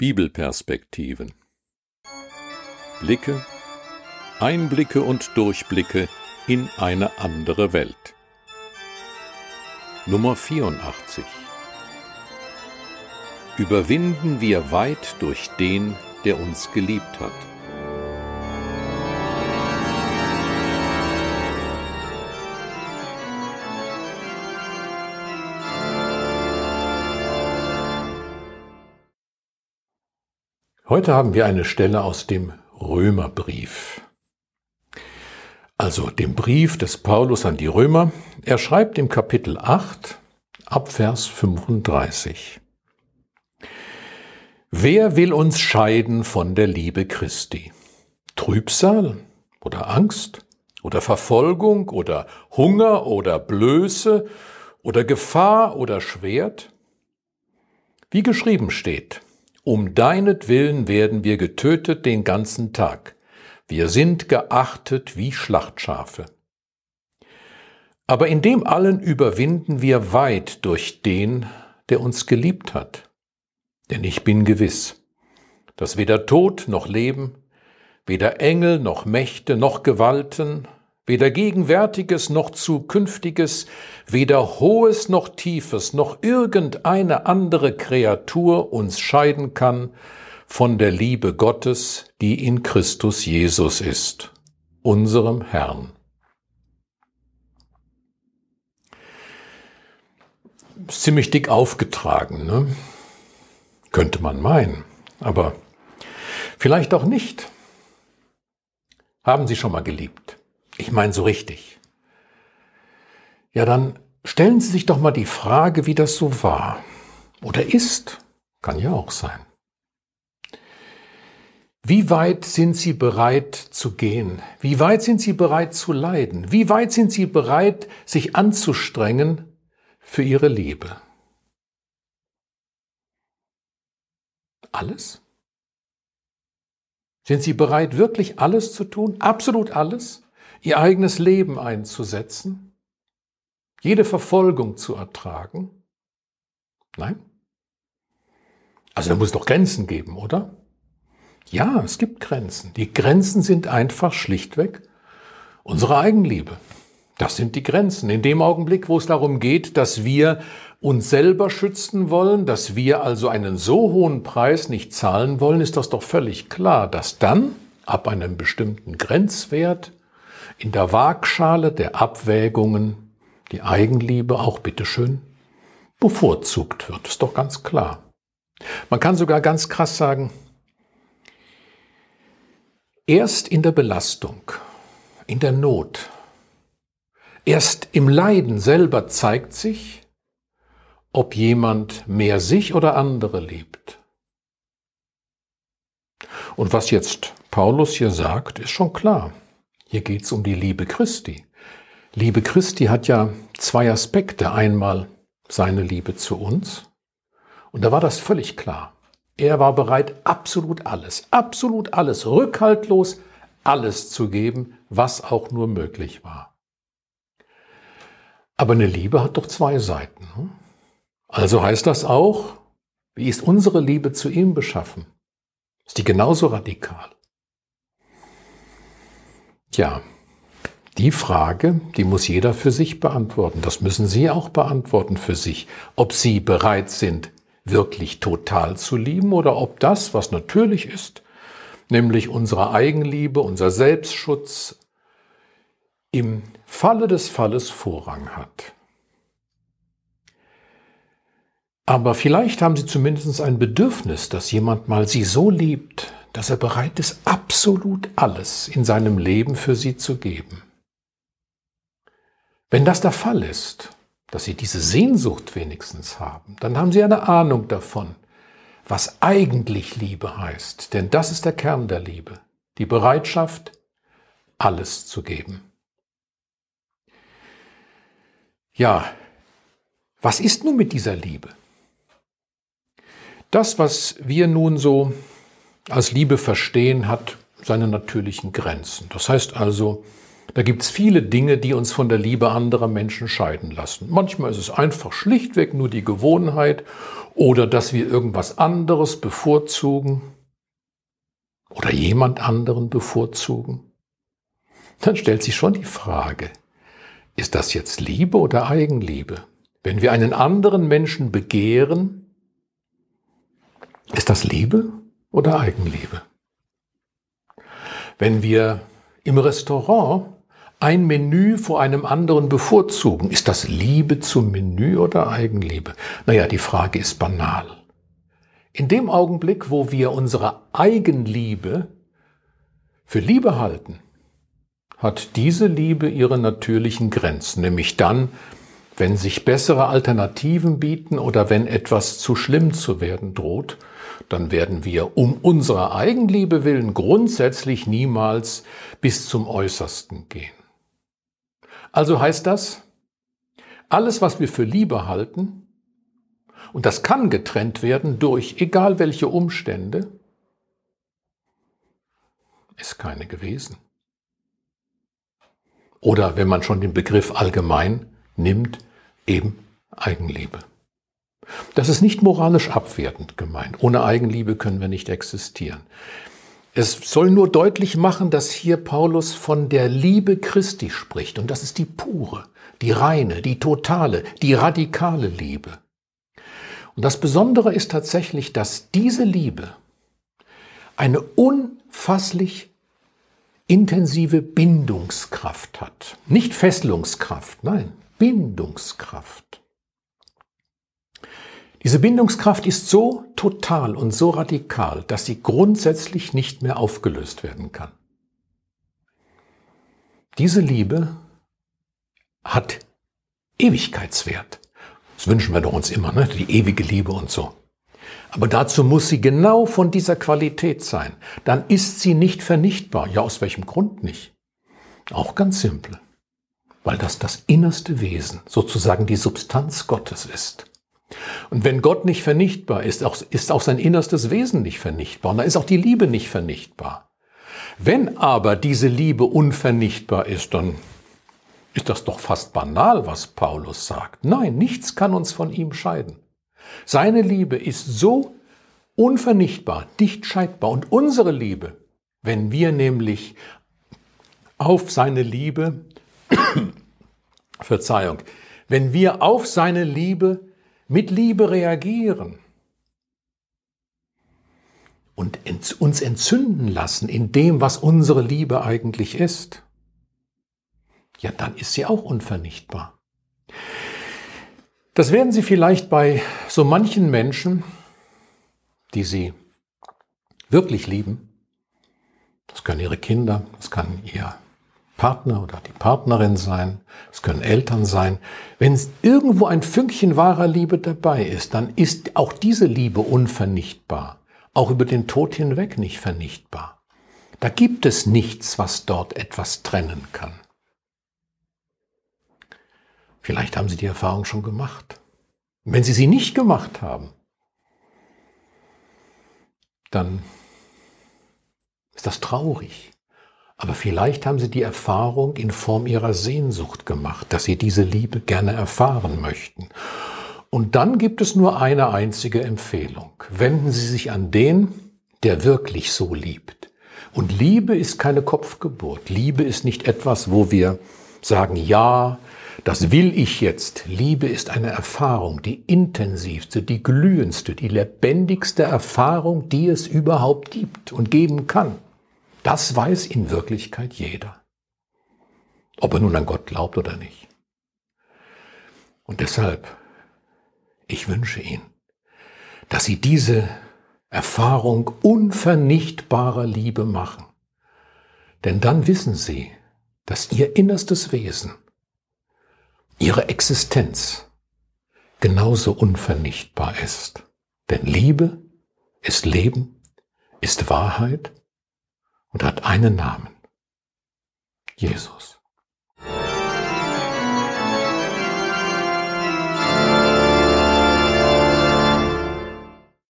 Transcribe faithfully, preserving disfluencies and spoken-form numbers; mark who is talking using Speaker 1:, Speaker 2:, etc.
Speaker 1: Bibelperspektiven. Blicke, Einblicke und Durchblicke in eine andere Welt. Nummer vierundachtzig. Überwinden wir weit durch den, der uns geliebt hat. Heute haben wir eine Stelle aus dem Römerbrief, also dem Brief des Paulus an die Römer. Er schreibt im Kapitel acht, ab Vers fünfunddreißig. Wer will uns scheiden von der Liebe Christi? Trübsal oder Angst oder Verfolgung oder Hunger oder Blöße oder Gefahr oder Schwert? Wie geschrieben steht: Um deinetwillen werden wir getötet den ganzen Tag. Wir sind geachtet wie Schlachtschafe. Aber in dem allen überwinden wir weit durch den, der uns geliebt hat. Denn ich bin gewiss, dass weder Tod noch Leben, weder Engel noch Mächte noch Gewalten, weder Gegenwärtiges noch Zukünftiges, weder Hohes noch Tiefes, noch irgendeine andere Kreatur uns scheiden kann von der Liebe Gottes, die in Christus Jesus ist, unserem Herrn. Ziemlich dick aufgetragen, ne? Könnte man meinen, aber vielleicht auch nicht. Haben Sie schon mal geliebt? Ich meine so richtig. Ja, dann stellen Sie sich doch mal die Frage, wie das so war oder ist. Kann ja auch sein. Wie weit sind Sie bereit zu gehen? Wie weit sind Sie bereit zu leiden? Wie weit sind Sie bereit, sich anzustrengen für Ihre Liebe? Alles? Sind Sie bereit, wirklich alles zu tun? Absolut alles? Ihr eigenes Leben einzusetzen? Jede Verfolgung zu ertragen? Nein? Also da muss es doch Grenzen geben, oder? Ja, es gibt Grenzen. Die Grenzen sind einfach schlichtweg unsere Eigenliebe. Das sind die Grenzen. In dem Augenblick, wo es darum geht, dass wir uns selber schützen wollen, dass wir also einen so hohen Preis nicht zahlen wollen, ist das doch völlig klar, dass dann ab einem bestimmten Grenzwert in der Waagschale der Abwägungen die Eigenliebe auch bitteschön bevorzugt wird. Ist doch ganz klar. Man kann sogar ganz krass sagen, erst in der Belastung, in der Not, erst im Leiden selber zeigt sich, ob jemand mehr sich oder andere liebt. Und was jetzt Paulus hier sagt, ist schon klar. Hier geht es um die Liebe Christi. Liebe Christi hat ja zwei Aspekte. Einmal seine Liebe zu uns. Und da war das völlig klar. Er war bereit, absolut alles, absolut alles, rückhaltlos alles zu geben, was auch nur möglich war. Aber eine Liebe hat doch zwei Seiten. Also heißt das auch, wie ist unsere Liebe zu ihm beschaffen? Ist die genauso radikal? Tja, die Frage, die muss jeder für sich beantworten. Das müssen Sie auch beantworten für sich, ob Sie bereit sind, wirklich total zu lieben oder ob das, was natürlich ist, nämlich unsere Eigenliebe, unser Selbstschutz, im Falle des Falles Vorrang hat. Aber vielleicht haben Sie zumindest ein Bedürfnis, dass jemand mal Sie so liebt, dass er bereit ist, absolut alles in seinem Leben für Sie zu geben. Wenn das der Fall ist, dass Sie diese Sehnsucht wenigstens haben, dann haben Sie eine Ahnung davon, was eigentlich Liebe heißt. Denn das ist der Kern der Liebe, die Bereitschaft, alles zu geben. Ja, was ist nun mit dieser Liebe? Das, was wir nun so als Liebe verstehen, hat seine natürlichen Grenzen. Das heißt also, Da gibt es viele Dinge, die uns von der Liebe anderer Menschen scheiden lassen. Manchmal ist es einfach schlichtweg nur die Gewohnheit oder dass wir irgendwas anderes bevorzugen oder jemand anderen bevorzugen, dann stellt sich schon die Frage, ist das jetzt Liebe oder Eigenliebe? Wenn wir einen anderen Menschen begehren, ist das Liebe oder Eigenliebe? Wenn wir im Restaurant ein Menü vor einem anderen bevorzugen, ist das Liebe zum Menü oder Eigenliebe? Naja, die Frage ist banal. In dem Augenblick, wo wir unsere Eigenliebe für Liebe halten, hat diese Liebe ihre natürlichen Grenzen, nämlich dann, wenn sich bessere Alternativen bieten oder wenn etwas zu schlimm zu werden droht, dann werden wir um unserer Eigenliebe willen grundsätzlich niemals bis zum Äußersten gehen. Also heißt das, alles, was wir für Liebe halten, und das kann getrennt werden durch egal welche Umstände, ist keine gewesen. Oder wenn man schon den Begriff allgemein nimmt, eben Eigenliebe. Das ist nicht moralisch abwertend gemeint. Ohne Eigenliebe können wir nicht existieren. Es soll nur deutlich machen, dass hier Paulus von der Liebe Christi spricht. Und das ist die pure, die reine, die totale, die radikale Liebe. Und das Besondere ist tatsächlich, dass diese Liebe eine unfasslich intensive Bindungskraft hat. Nicht Fesselungskraft, nein, Bindungskraft. Diese Bindungskraft ist so total und so radikal, dass sie grundsätzlich nicht mehr aufgelöst werden kann. Diese Liebe hat Ewigkeitswert. Das wünschen wir doch uns immer, ne? Die ewige Liebe und so. Aber dazu muss sie genau von dieser Qualität sein. Dann ist sie nicht vernichtbar. Ja, aus welchem Grund nicht? Auch ganz simpel. Weil das das innerste Wesen, sozusagen die Substanz Gottes ist. Und wenn Gott nicht vernichtbar ist, ist auch sein innerstes Wesen nicht vernichtbar. Und da ist auch die Liebe nicht vernichtbar. Wenn aber diese Liebe unvernichtbar ist, dann ist das doch fast banal, was Paulus sagt. Nein, nichts kann uns von ihm scheiden. Seine Liebe ist so unvernichtbar, nicht scheidbar. Und unsere Liebe, wenn wir nämlich auf seine Liebe, Verzeihung, wenn wir auf seine Liebe mit Liebe reagieren und uns entzünden lassen in dem, was unsere Liebe eigentlich ist, ja, dann ist sie auch unvernichtbar. Das werden Sie vielleicht bei so manchen Menschen, die Sie wirklich lieben, das können Ihre Kinder, das kann Ihr Partner oder die Partnerin sein, es können Eltern sein. Wenn irgendwo ein Fünkchen wahrer Liebe dabei ist, dann ist auch diese Liebe unvernichtbar, auch über den Tod hinweg nicht vernichtbar. Da gibt es nichts, was dort etwas trennen kann. Vielleicht haben Sie die Erfahrung schon gemacht. Und wenn Sie sie nicht gemacht haben, dann ist das traurig. Aber vielleicht haben Sie die Erfahrung in Form Ihrer Sehnsucht gemacht, dass Sie diese Liebe gerne erfahren möchten. Und dann gibt es nur eine einzige Empfehlung. Wenden Sie sich an den, der wirklich so liebt. Und Liebe ist keine Kopfgeburt. Liebe ist nicht etwas, wo wir sagen, ja, das will ich jetzt. Liebe ist eine Erfahrung, die intensivste, die glühendste, die lebendigste Erfahrung, die es überhaupt gibt und geben kann. Das weiß in Wirklichkeit jeder. Ob er nun an Gott glaubt oder nicht. Und deshalb, ich wünsche Ihnen, dass Sie diese Erfahrung unvernichtbarer Liebe machen. Denn dann wissen Sie, dass Ihr innerstes Wesen, Ihre Existenz genauso unvernichtbar ist. Denn Liebe ist Leben, ist Wahrheit und hat einen Namen: Jesus.